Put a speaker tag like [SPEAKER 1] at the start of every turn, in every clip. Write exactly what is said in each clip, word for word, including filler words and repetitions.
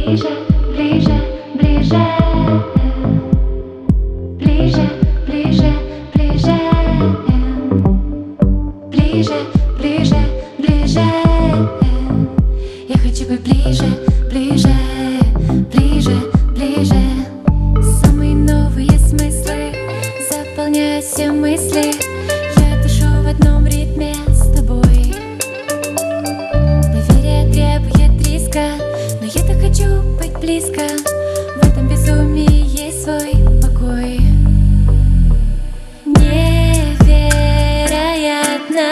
[SPEAKER 1] ближе, ближе, ближе, ближе, ближе, ближе, ближе, ближе, ближе. Я хочу быть ближе, ближе, ближе, ближе. Самые новые смыслы заполняют все мысли. Я дышу в одном ритме с тобой. Доверие требует риска, но я так хочу быть близко. В этом безумии есть свой покой. Невероятно,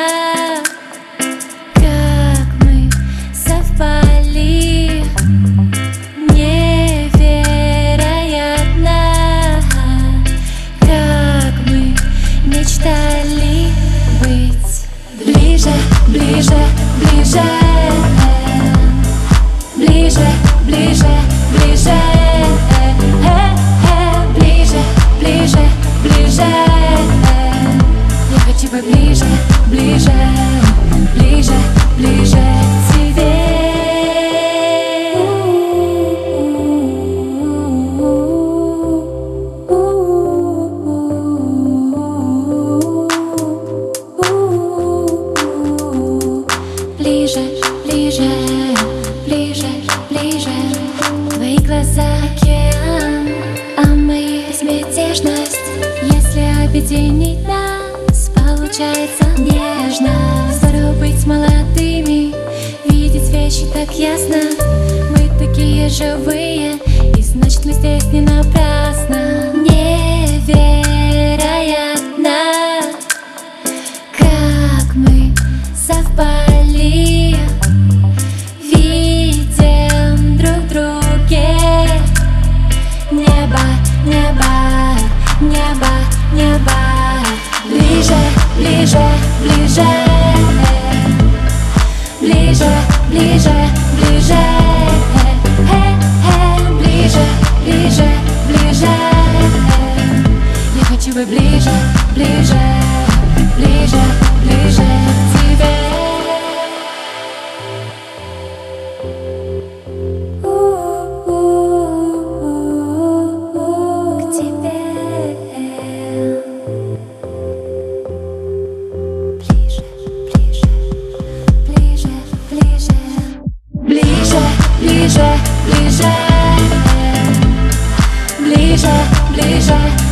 [SPEAKER 1] как мы совпали. Невероятно, как мы мечтали быть ближе, ближе, ближе, ближе, ближе, ближе, ближе, ближе, ближе. Я хочу быть ближе, ближе, ближе, ближе к тебе. Ближе, ближе, ближе, ближе. Твои глаза океан, а мои безмятежность. Если объединить нас, получается нежно. Здорово быть молодыми, видеть вещи так ясно. Мы такие живые, и значит мы здесь не напрасно. Невероятно, как мы совпали. Видим друг в друге небо, небо, небо, небо. Ближе, ближе, ближе, ближе, ближе, ближе, ближе, ближе, ближе. Я хочу быть ближе, ближе, ближе, ближе к тебе. К тебе. Ближе, ближе, ближе, ближе, ближе, ближе, ближе, ближе, ближе.